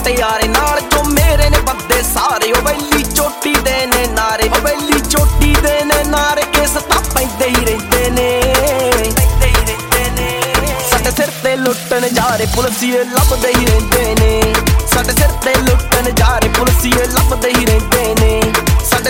ਮਟਿਆਰੇ ਨਾਲ ਜੋ ਮੇਰੇ ਨੇ ਬੰਦੇ ਸਾਰੇ। ਉਹ ਵੈਲੀ ਚੋਟੀ ਦੇ ਨੇ ਨਾਰੇ, ਉਹ ਵੈਲੀ ਚੋਟੀ ਦੇ ਨੇ ਨਾਰੇ। ਕੇਸ ਤਾਂ ਪੈਂਦੇ ਹੀ ਰਹਿੰਦੇ ਨੇ, ਸਾਡੇ ਸਿਰ ਤੇ ਲੁੱਟਣ ਜਾ ਰਹੇ ਪੁਲਸੀਏ ਲੱਭਦੇ ਹੀ ਰਹਿੰਦੇ ਨੇ। ਸਾਡੇ ਸਿਰ ਤੇ ਲੁੱਟਣ ਜਾ ਰਹੇ ਪੁਲਸੀਏ ਲੱਭਦੇ ਹੀ ਰਹਿੰਦੇ ਨੇ। ਸਾਡੇ